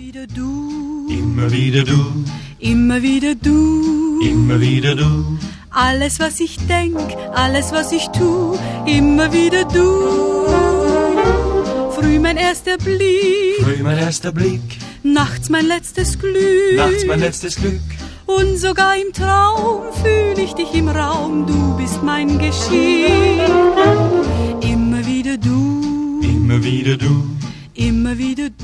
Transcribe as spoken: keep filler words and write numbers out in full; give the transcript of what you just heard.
wieder du, immer wieder du, immer wieder du, immer wieder du. Alles, was ich denk, alles, was ich tu, immer wieder du. Früh mein erster Blick, Früh mein erster Blick, nachts mein letztes Glück, nachts mein letztes Glück. Und sogar im Traum fühl ich dich im Raum, du bist mein Geschirr. Immer wieder du, immer wieder du, immer wieder